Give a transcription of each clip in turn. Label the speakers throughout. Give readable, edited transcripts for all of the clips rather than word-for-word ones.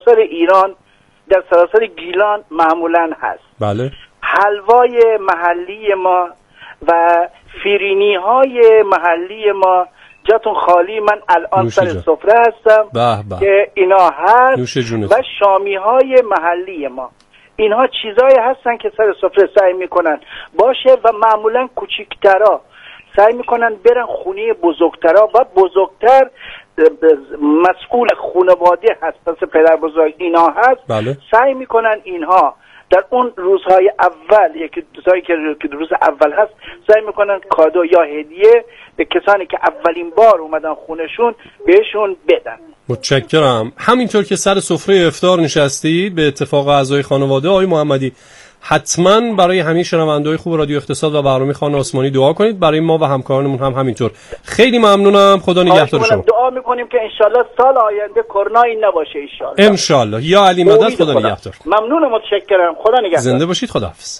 Speaker 1: سراسر ایران، در سراسر گیلان معمولا هست.
Speaker 2: بله.
Speaker 1: حلوای محلی ما و فیرینی های محلی ما جاتون خالی. من الان سر سفره هستم که اینا هست و شامی های محلی ما، اینها چیزایی هستن که سر سفره سعی میکنن باشه و معمولا کوچیکترا سعی میکنن برن خونه بزرگترا و بزرگتر مسئول خانواده هست، پس پدر بزرگ اینا هست.
Speaker 2: بله.
Speaker 1: سعی میکنن اینها در اون روزهای اول، یکی روزهایی که روز اول هست، سعی میکنن کادو یا هدیه به کسانی که اولین بار اومدن خونشون بهشون بدن.
Speaker 2: متشکرم. همینطور که سر سفره افطار نشستی به اتفاق اعضای خانواده، آقای محمدی حتما برای همه شنونده‌های خوب رادیو اقتصاد و برنامه خانه آسمانی دعا کنید، برای ما و همکارانمون هم همینطور. خیلی ممنونم. خدا نگهدار شما.
Speaker 1: دعا میکنیم که انشالله سال آینده کرونایی نباشه
Speaker 2: انشالله. یا علی مدد. خدا نگهدار.
Speaker 1: ممنونم، متشکرم. خدا نگهدار.
Speaker 2: زنده باشید. خداحافظ.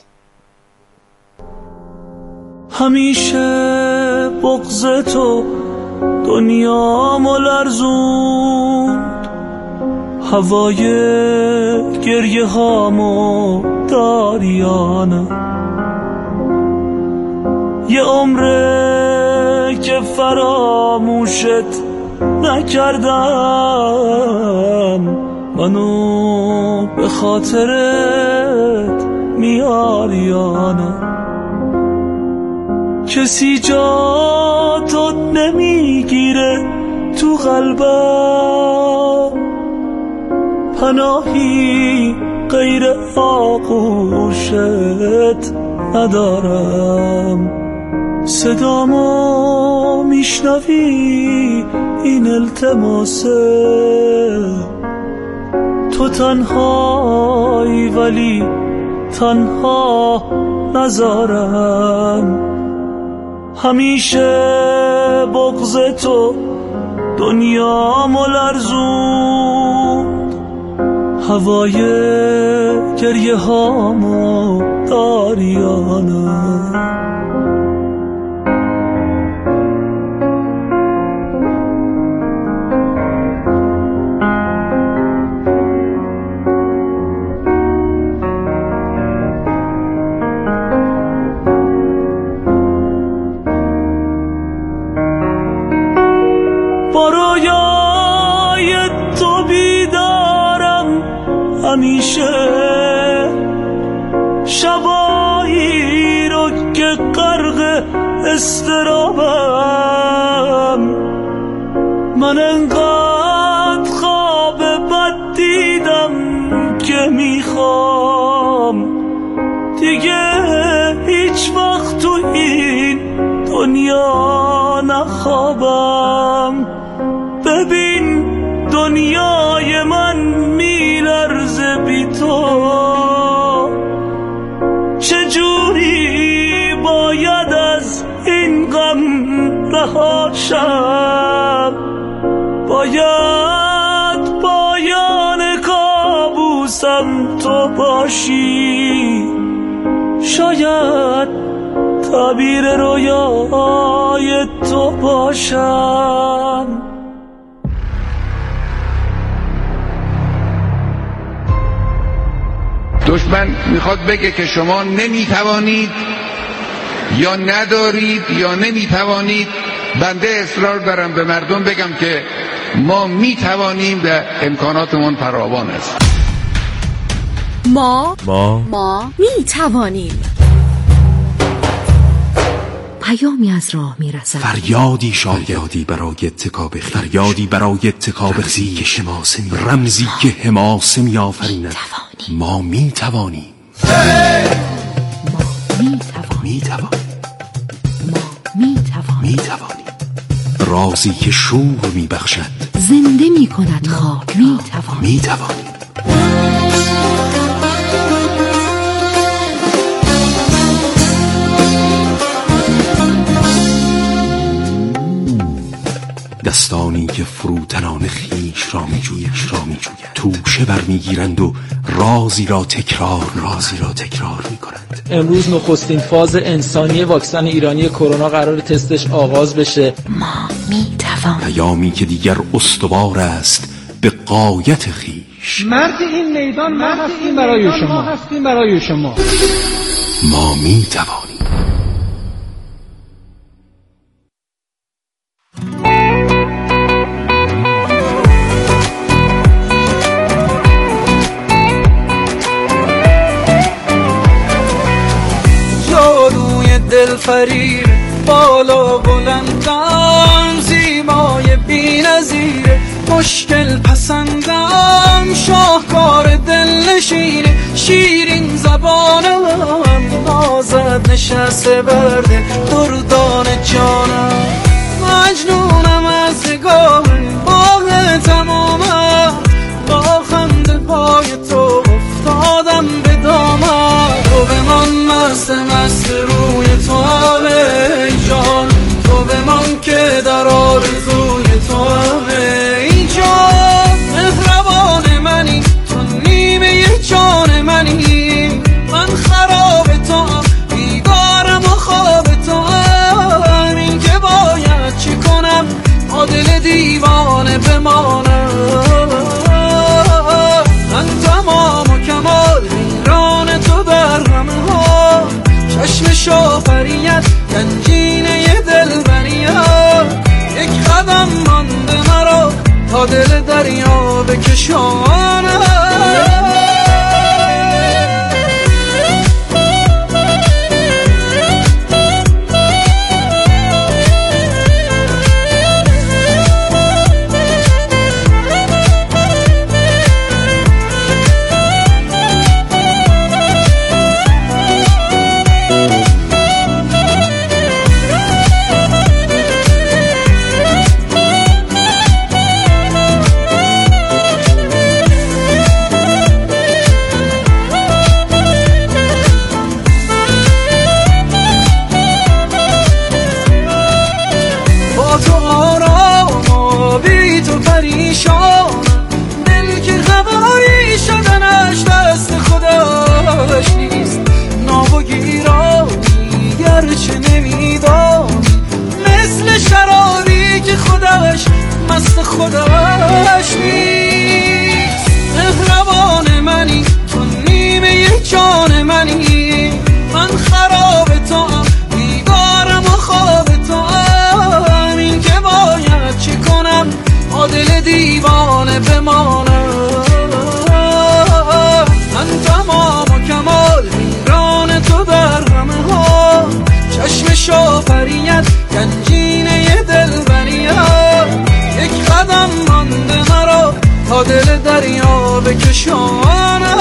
Speaker 3: همیشه بغض تو دنیامو لرزوند، هوای گریه هامو داریانه، یه عمره که فراموشت نکردم، منو به خاطرت میاریانه، کسی جا تو نمیگیره تو قلبم، پناهی غیر آغوشت ندارم، صدامو میشنوی این التماسه، تو تنهایی ولی تنها نذارم، همیشه بغض تو دنیامو لرزوند، هوای گریه هامو داریانه. برای تو بیدارم همیشه، شبایی رو که غرق اضطرابم، من انقدر خواب بد دیدم که میخوام دیگه هیچ وقت تو این دنیا نخوابم، ببین دنیای من میلرزه بی تو، چجوری باید از این غم رهاشم، باید پایان کابوسم تو باشی، شاید تعبیر رویای تو باشم.
Speaker 4: دشمن میخواد بگه که شما نمیتوانید یا ندارید یا نمیتوانید. بنده اصرار دارم به مردم بگم که ما میتوانیم و امکاناتمون فراوان است.
Speaker 5: ما میتوانیم. پیامی از راه میرسد،
Speaker 6: فریادی شایدی برای اتکاب خیش، فریادی برای اتکاب خیش، رمزی که حماسه میآفریند. ما میتوانیم. میتوانیم. رازی که شور میبخشد،
Speaker 5: زنده میکند خاک.
Speaker 6: میتوانیم. دستانی که فروتنان خیش را میجویند، توشه برمیگیرند و رازی را تکرار میکنند.
Speaker 7: امروز نخستین فاز انسانی واکسن ایرانی کرونا قرار تستش آغاز بشه.
Speaker 5: ما میتوانیم.
Speaker 6: پیامی که دیگر استوار است به غایت خیش.
Speaker 8: مرد این میدان ما هستیم برای شما.
Speaker 6: ما می توانیم.
Speaker 3: جادوی دلفریب بالا بلندم، زیبای بی‌نظیر مشکل پسندم، شاهکار دلنشین شیرین زبانم، نازد نشسته برده دردان جانم، مجنونم از نگاه باغ تمامم، با خنده پای تو افتادم به دامم، تو بمان مست روی تو ای جان، تو بمان که در آرزوی تو ای جان، مهربان منی تو نیمه جان منی، من خراب تو بیدارم و خواب تو، این که باید چی کنم تا دل دیوانه بمانم، من تمام و کمال حیران تو در همه ها، چشم شافریت گنجینه دلبریت، یک قدم مانده مرا تا دل دریا بکشانم. مست خودش نیست، مهربان منی تو نیمه جان منی، من خراب تو بیدارم و خواب تو، این که باید چی کنم تا دل دیوانه بمانم، من تمام و کمال حیران تو در همه ها، چشم شافریت گنجینه دلبریت، یک قدم مانده مرا تا دل دریا بکشانم.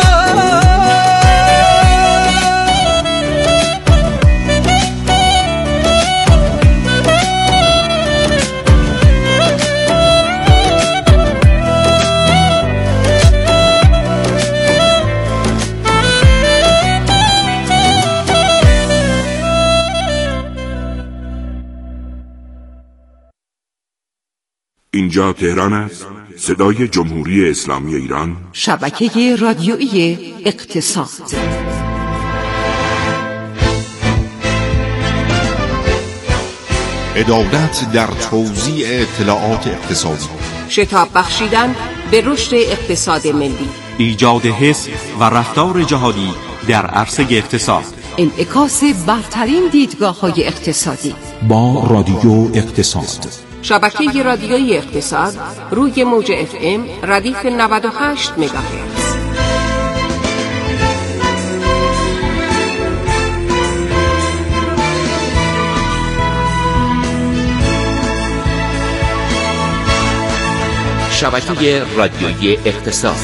Speaker 9: اینجا تهران است، صدای جمهوری اسلامی ایران،
Speaker 5: شبکه رادیویی اقتصاد.
Speaker 9: عدالت در توزیع اطلاعات اقتصادی،
Speaker 5: شتاب بخشیدن به رشد اقتصاد ملی،
Speaker 10: ایجاد حس و رفتار جهادی در عرصه اقتصاد،
Speaker 5: انعکاس برترین دیدگاه‌های اقتصادی
Speaker 6: با رادیو اقتصاد.
Speaker 5: شبکه رادیویی اقتصاد روی موج FM ردیف 98 مگاهرتز.
Speaker 10: شبکه رادیویی اقتصاد.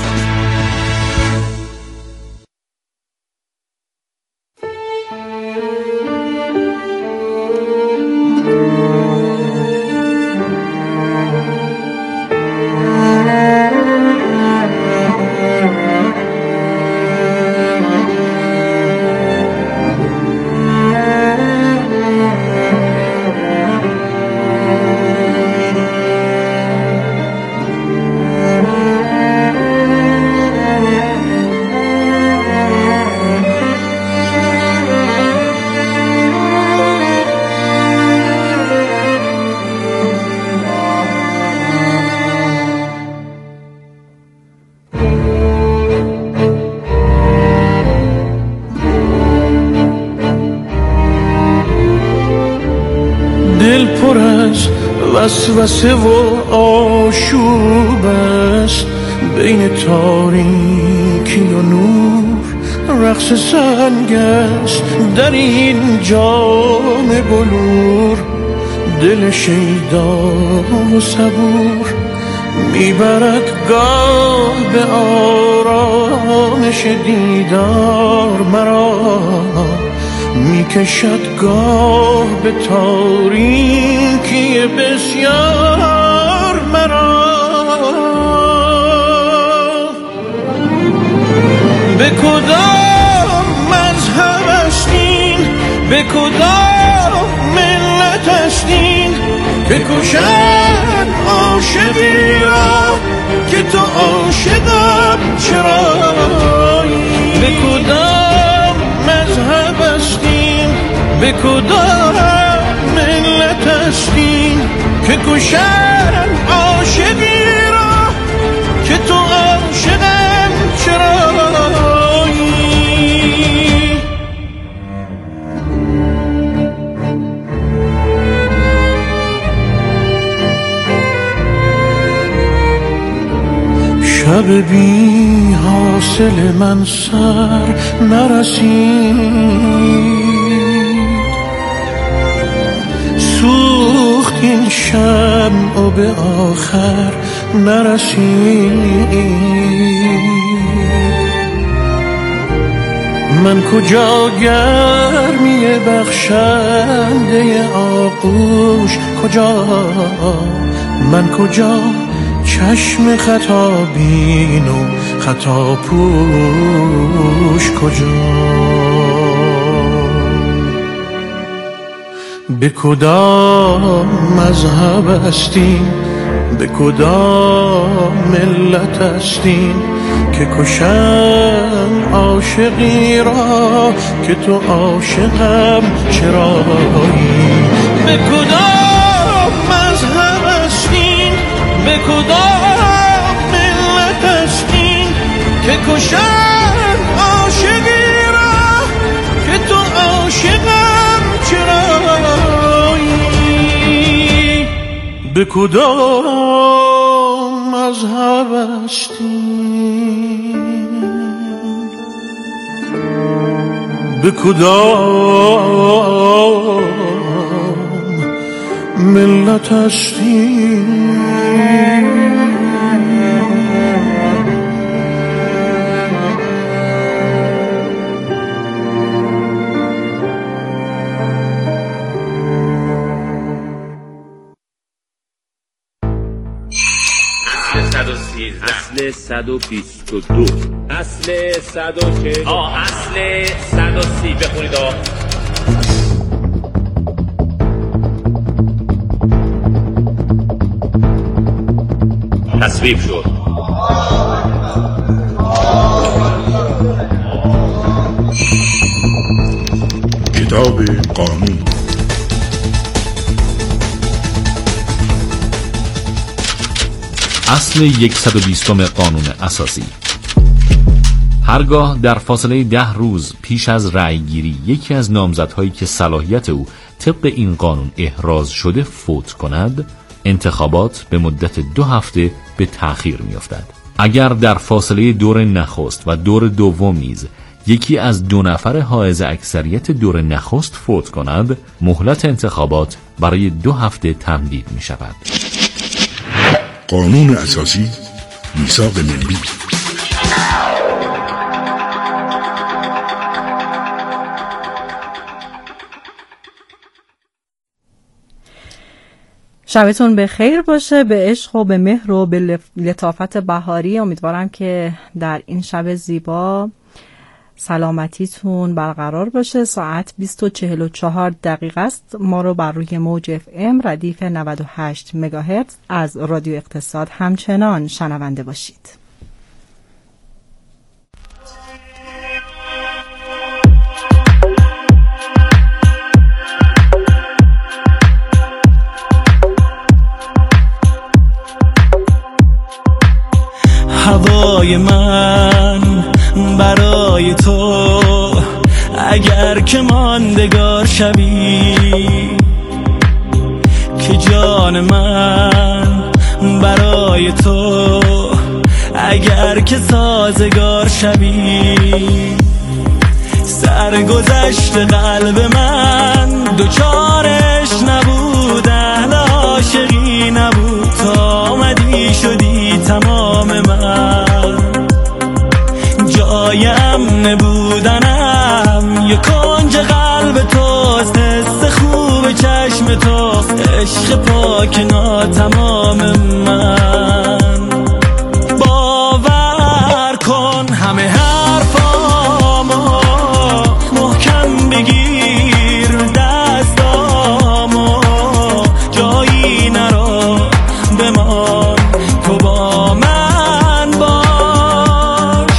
Speaker 11: وسوسه و آشوب است بین تاریکی و نور، رقص سنگ است در این جام بلور، دل شیدا و صبور میبرد گاه به آرامش دیدار مرا، میکشد گاه به تاریکی بسیار مرا. به کدام مذهب هستین، به کدام ملت هستین که کشد عاشقی را که تو عاشقم چرایی؟ به کدام مذهب هستین، به کدام ملت هستین که کشد عاشقی را که تو عاشقم چرایی؟ شب بی حاصل من سر نرسید، سوخت این شمع و به آخر نرسید. من کجا گرمی بخشنده آغوش، کجا من کجا چشم خطا بین و خطا پوش کجا؟ به کدام مذهب هستین، به کدام ملت هستین که کشن عاشقی را که تو عاشقم چرایی؟ به کدام مذهب هستین، به کدام ملت هستین که کشن عاشقی را که تو عاشقم چرایی؟ به کدام مذهب هستین، به کدام ملت هستین؟
Speaker 12: اصل 122 اصل 140 اصل 130 بخونید تصویب شد.
Speaker 9: کتاب قانون.
Speaker 13: اصل 120 قانون اساسی: هرگاه در فاصله 10 روز پیش از رأیگیری یکی از نامزدهایی که صلاحیت او طبق این قانون احراز شده فوت کند، انتخابات به مدت 2 هفته به تأخیر می‌افتد. اگر در فاصله دور نخست و دور دوم نیز یکی از 2 نفر حائز اکثریت دور نخست فوت کند، مهلت انتخابات برای 2 هفته تمدید می‌شود.
Speaker 9: قانون اساسی، میثاق ملی.
Speaker 14: شبتون به خیر باشه، به عشق و به مهر و به لطافت بهاری. امیدوارم که در این شب زیبا سلامتیتون برقرار باشه. ساعت 20:44 است. ما رو بر روی موج FM ردیف 98 مگاهرتز از رادیو اقتصاد همچنان شنونده باشید.
Speaker 15: هوای من برای تو اگر که ماندگار شوی، که جان جان من برای تو، اگر که سازگار شوی. سرگذشت قلب من دوچارش نبود، اهل عاشقی نبود، تا آمدی شدی تمام من. جای امن بودنم یه کنج قلب توست، حس خوب چشم توست، عشق پاک ناتمام من. باور کن همه حرفامو محکم بگیر، دستامو جایی نرو بمان، تو با من باش.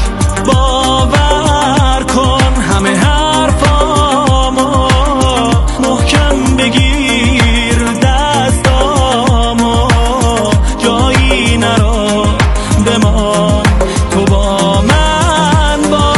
Speaker 15: باور کن همه حرفامو محکم بگیر، دستامو جایی نرو بمان، تو با من باش.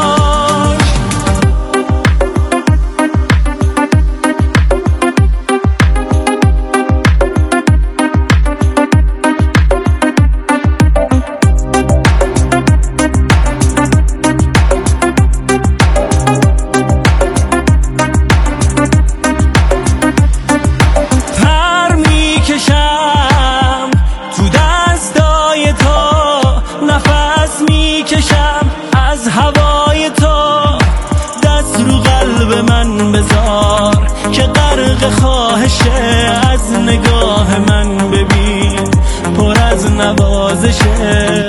Speaker 15: پر میکشم تو دستای تو، نفس میکشم از هوای تو. دست رو قلب من بذار که غرق خواهشه، از نگاه من ببین پر از نوازشه.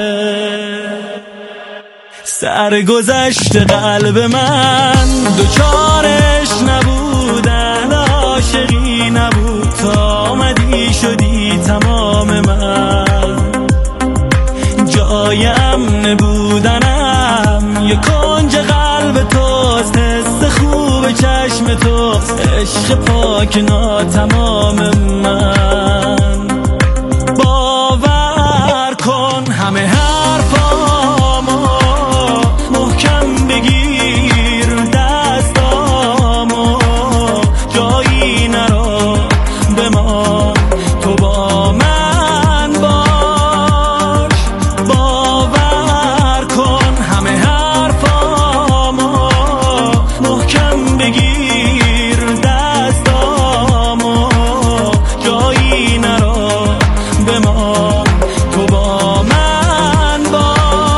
Speaker 15: سرگذشت قلب من دوچارش نبود، اهل عاشقی نبود، تا آمدی شدی تمام من. جای امن بودنم یه کنج قلب توست، حس خوب چشم توست، عشق پاک ناتمام من. باور کن همه حرفامو محکم بگیر، دستامو جایی نرو بمان، تو با من باش. باور کن همه حرفامو محکم بگیر، دستامو جایی نرو بمان، تو با من باش.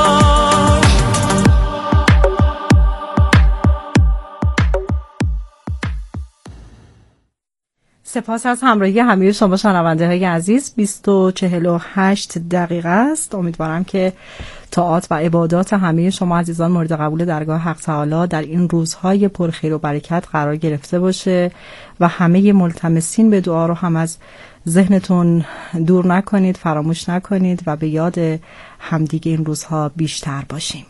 Speaker 14: سپاس از همراهی همه شما شنونده های عزیز. 20:48 دقیقه است. امیدوارم که طاعات و عبادات همه شما عزیزان مورد قبول درگاه حق تعالی در این روزهای پرخیر و برکت قرار گرفته باشه و همه ملتمسین به دعا رو هم از ذهنتون دور نکنید، فراموش نکنید و به یاد همدیگه این روزها بیشتر باشیم.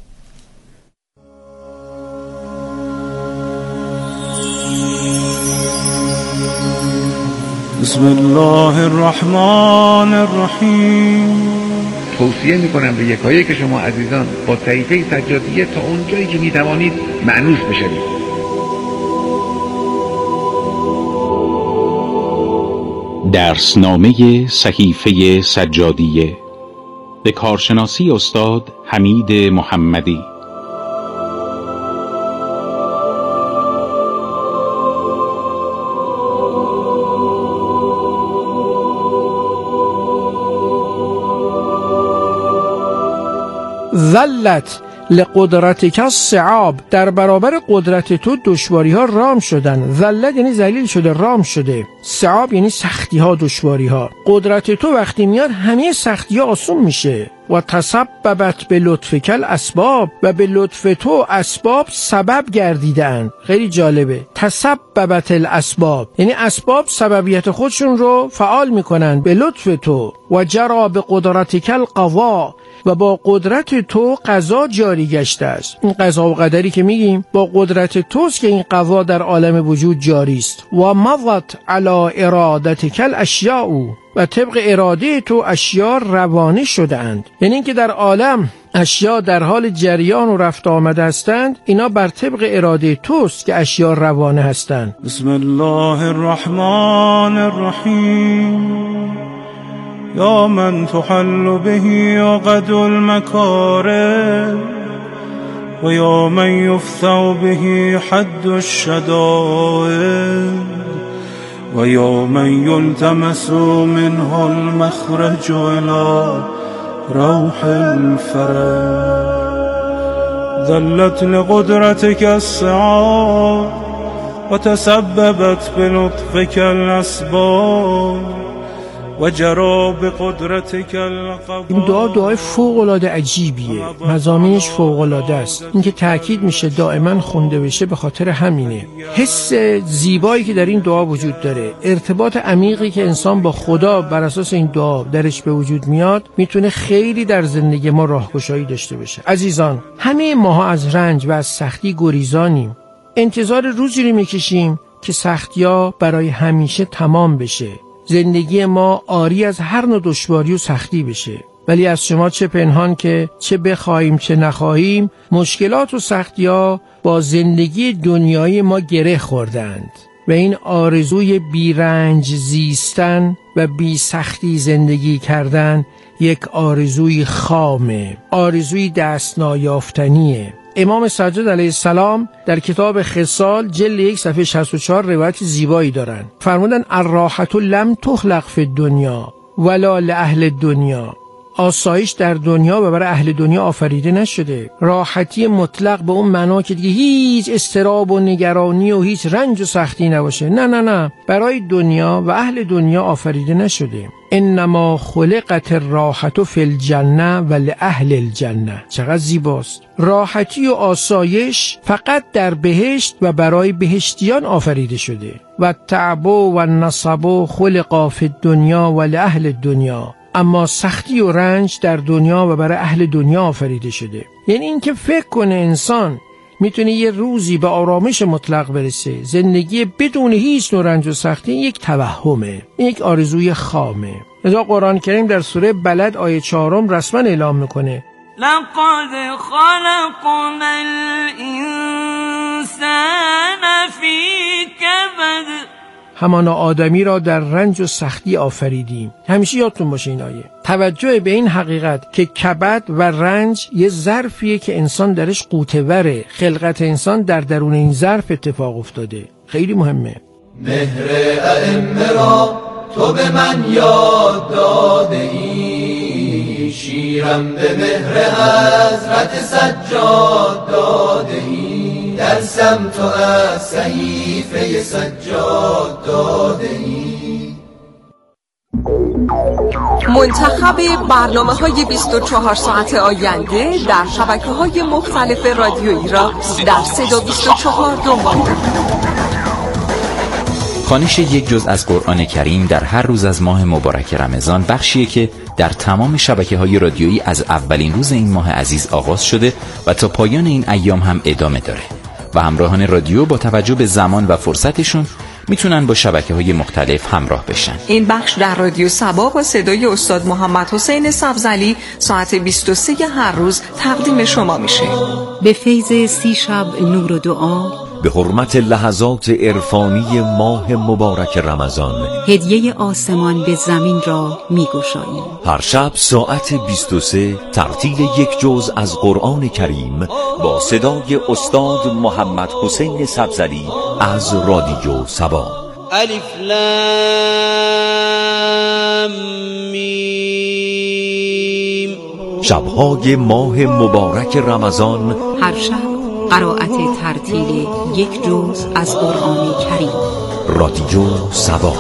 Speaker 11: بسم الله الرحمن الرحیم.
Speaker 4: توصیه میکنم به یکایک که شما عزیزان با طریقه سجادیه تا اونجایی که میتوانید مأنوس بشوید.
Speaker 10: درسنامه صحیفه سجادیه به کارشناسی استاد حمید محمدی.
Speaker 16: ذلت لقدرتک الصعاب، در برابر قدرت تو دشواری ها رام شدن. ذلت یعنی ذلیل شده، رام شده. صعاب یعنی سختی ها، دشواری ها. قدرت تو وقتی میاد همه سختی ها آسون میشه. و تسببت به لطفک الاسباب، و به لطف تو اسباب سبب گردیدند. خیلی جالبه. تسببت الاسباب یعنی اسباب سببیت خودشون رو فعال میکنن به لطف تو. و جرا به قدرتک القضا، و با قدرت تو قضا جاری گشته است. این قضا و قدری که میگیم با قدرت توست که این قضا در عالم وجود جاری است. و مضت علی ارادتک الاشیاء، و طبق اراده تو اشیاء روانه شدند. یعنی اینکه در عالم اشیا در حال جریان و رفت آمده هستند، اینا بر طبق اراده توست که اشیا روانه هستند.
Speaker 11: بسم الله الرحمن الرحیم یا من تحل به عقد المکاره و یا من یفتح به حد الشدائد و یا من یلتمس منه المخرج الى روح الفرج ذلت لقدرتك السعاد و تسببت بلطفك الاسباب و جرا بقدرتك القضاء.
Speaker 16: این دعای فوق‌العاده عجیبیه، مضامینش فوق‌العاده است. اینکه تأکید میشه دائما خونده بشه به خاطر همینه. حس زیبایی که در این دعا وجود داره، ارتباط عمیقی که انسان با خدا بر اساس این دعا درش به وجود میاد، میتونه خیلی در زندگی ما راهگشایی داشته باشه. عزیزان، همه ماها از رنج و از سختی گریزانیم. انتظار روزی رو میکشیم که سختی‌ها برای همیشه تمام بشه، زندگی ما عاری از هر نوع دشواری و سختی بشه. ولی از شما چه پنهان که چه بخواهیم چه نخواهیم، مشکلات و سختی‌ها با زندگی دنیایی ما گره خوردند و این آرزوی بی رنج زیستن و بی سختی زندگی کردن یک آرزوی خامه، آرزوی دست نایافتنیه. امام سجاد علیه السلام در کتاب خصال جلد 1 صفحه 64 روایت زیبایی دارن. فرمودن الراحة لم تخلق فی الدنیا ولا لأهل الدنیا. آسایش در دنیا و برای اهل دنیا آفریده نشده. راحتی مطلق به اون معنا که دیگه هیچ اضطراب و نگرانی و هیچ رنج و سختی نباشه. نه، برای دنیا و اهل دنیا آفریده نشده. انما خلقت الراحة فی الجنه و لأهل الجنه. چقدر زیباست. راحتی و آسایش فقط در بهشت و برای بهشتیان آفریده شده. و تعب و النصب خلقا فی الدنیا و لأهل الدنیا. اما سختی و رنج در دنیا و برای اهل دنیا آفریده شده. یعنی این که فکر کنه انسان میتونه یه روزی به آرامش مطلق برسه، زندگی بدون هیچ نوع رنج و سختی، یک توهمه، یک آرزوی خامه. لذا قرآن کریم در سوره بلد آیه 4 رسما اعلام میکنه
Speaker 3: لقد خلقنا الانسان فی کبد.
Speaker 16: همانا آدمی را در رنج و سختی آفریدیم. همیشه یادتون باشه این آیه. توجه به این حقیقت که کبد و رنج یه ظرفیه که انسان درش قوته وره. خلقت انسان در درون این ظرف اتفاق افتاده. خیلی مهمه.
Speaker 17: مهر ائمه را تو به من یاد داده ای، شیرم به مهر حضرت سجاد داده ای، درسم تو از صحیفه سجاد داده ای.
Speaker 5: منتخب برنامه‌های 24 ساعت آینده در شبکه‌های مختلف رادیویی را در صدا 24 دنبال کنید.
Speaker 13: خوانش یک جزء از قرآن کریم در هر روز از ماه مبارک رمضان بخشیه که در تمام شبکه‌های رادیویی از اولین روز این ماه عزیز آغاز شده و تا پایان این ایام هم ادامه داره و همراهان رادیو با توجه به زمان و فرصتشون میتونن با شبکه‌های مختلف همراه بشن.
Speaker 5: این بخش در رادیو صبا با صدای استاد محمد حسین سبزعلی ساعت 23 هر روز تقدیم شما میشه.
Speaker 18: به فیض 30 شب نور و دعا،
Speaker 6: به حرمت لحظات عرفانی ماه مبارک رمضان،
Speaker 18: هدیه آسمان به زمین را می‌گشاییم.
Speaker 6: هر شب ساعت 23 ترتیل یک جزء از قرآن کریم با صدای استاد محمد حسین سبزعلی از رادیو صبا.
Speaker 17: الف لام میم.
Speaker 6: شب‌های ماه مبارک رمضان،
Speaker 18: هر شب قرائت ترتیل یک جزء از قرآن کریم.
Speaker 6: رادیو صبا.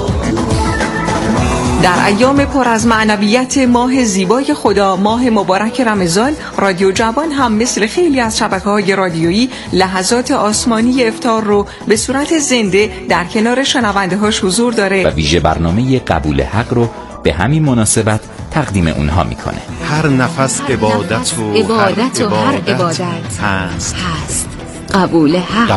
Speaker 5: در ایام پر از معنویت ماه زیبای خدا، ماه مبارک رمضان، رادیو جوان هم مثل خیلی از شبکه‌های رادیویی لحظات آسمانی افطار رو به صورت زنده در کنار شنونده‌هاش حضور داره
Speaker 13: و ویژه برنامه قبول حق رو به همین مناسبت تقدیم اونها میکنه.
Speaker 6: هر نفس عبادت و
Speaker 18: هر عبادت هست قبول حق.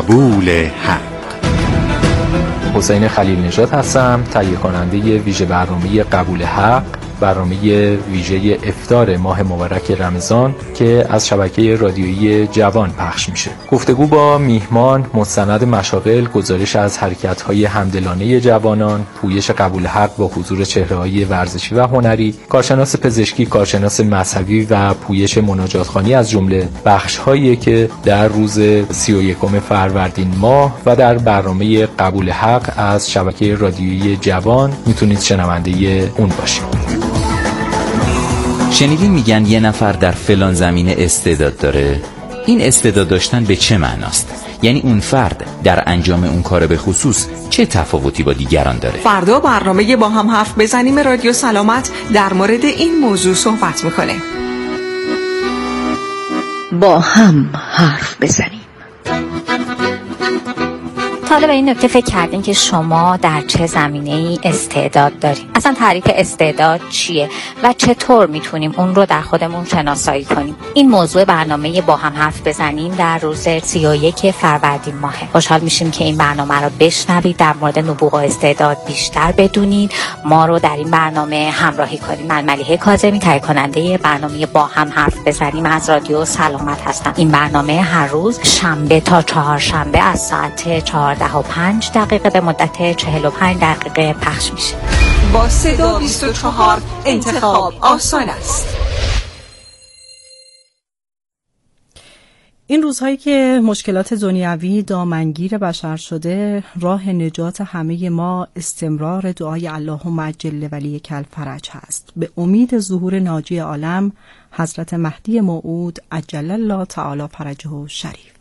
Speaker 7: حسین خلیل نژاد هستم، تهیه کننده ویژه برنامه قبول حق برنامه ویژه افطار ماه مبارک رمضان که از شبکه رادیویی جوان پخش میشه. گفتگو با میهمان، مستند مشاغل، گزارش از حرکت‌های همدلانه جوانان، پویش قبول حق با حضور چهره‌های ورزشی و هنری، کارشناس پزشکی، کارشناس مذهبی و پویش مناجاتخوانی از جمله بخش‌هایی که در روز 31 فروردین ماه و در برنامه قبول حق از شبکه رادیویی جوان میتونید شنونده اون باشید.
Speaker 19: شنیدین میگن یه نفر در فلان زمینه استعداد داره؟ این استعداد داشتن به چه معناست؟ یعنی اون فرد در انجام اون کار به خصوص چه تفاوتی با دیگران داره؟
Speaker 5: فردا برنامه با هم حرف بزنیم رادیو سلامت در مورد این موضوع صحبت میکنه.
Speaker 18: با هم حرف بزنیم.
Speaker 20: حالا به این نکته فکر کردین که شما در چه زمینه‌ای استعداد دارین؟ اصلا تعریف استعداد چیه و چطور میتونیم اون رو در خودمون شناسایی کنیم؟ این موضوع برنامه با هم حرف بزنیم در روز 31 فروردین ماه. خوشحال میشیم که این برنامه رو بشنوید، در مورد نبوغ و استعداد بیشتر بدونید، ما رو در این برنامه همراهی کنید. من ملیحه کاظمی، تهیه کننده برنامه با هم حرف بزنیم از رادیو سلامت هستم. این برنامه هر روز شنبه تا چهارشنبه از ساعت 14:05 به مدت 45 دقیقه پخش میشه.
Speaker 5: با صدا 24 انتخاب آسان است.
Speaker 14: این روزهایی که مشکلات دنیوی دامنگیر بشر شده، راه نجات همه ما استمرار دعای اللهم عجل ولیک الفرج هست. به امید ظهور ناجی عالم حضرت مهدی موعود عجل الله تعالی فرجه شریف.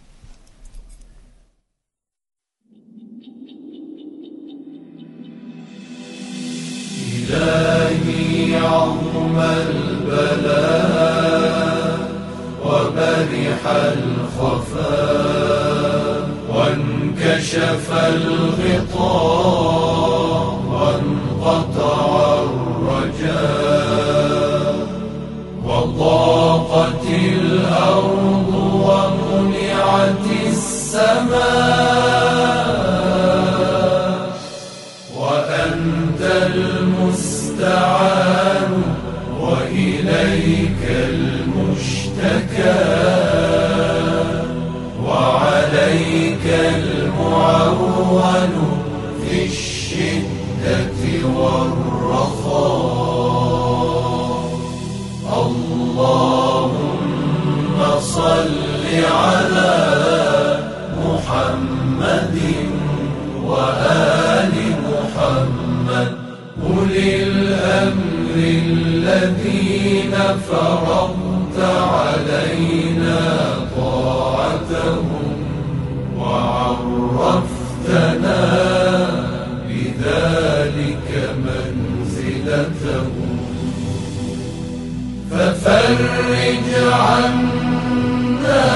Speaker 17: إلهي عظم البلاء وبرح الخفاء وانكشف الغطاء وانقطع الرجاء وضاقت الأرض ومنعت السماء وأنت المستعان وإليك المشتكى وعليك المعول في الشدة والرخاء اللهم صل على محمد وآل محمد أولي الأمر الذين فرضت علينا طاعتهم وعرفتنا بذلك منزلتهم ففرج عنا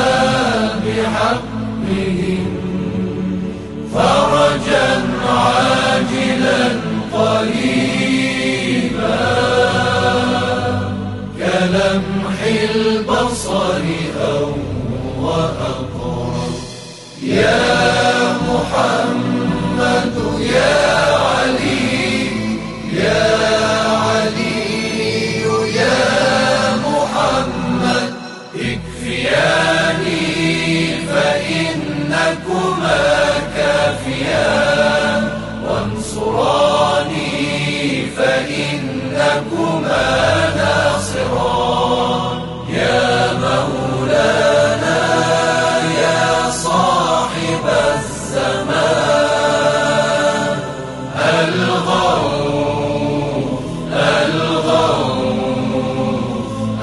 Speaker 17: بحقهم فرجا عاجلا قريبا كلمح البصر أو وأقرب يا محمد يا علي يا علي يا محمد اكفياني فإنكما كافيان وانصراني فإنكما ناصران يا مولانا يا صاحب الزمان الغوث الغوث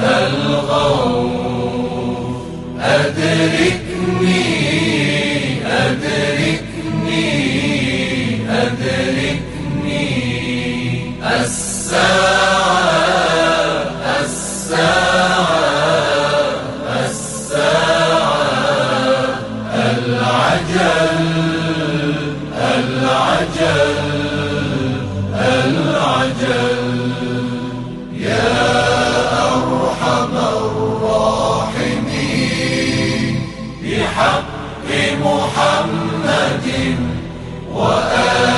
Speaker 17: الغوث أدركني أدركني أدركني الساعة الساعة الساعة العجل العجل العجل يا أرحم الراحمين بحق محمد وآله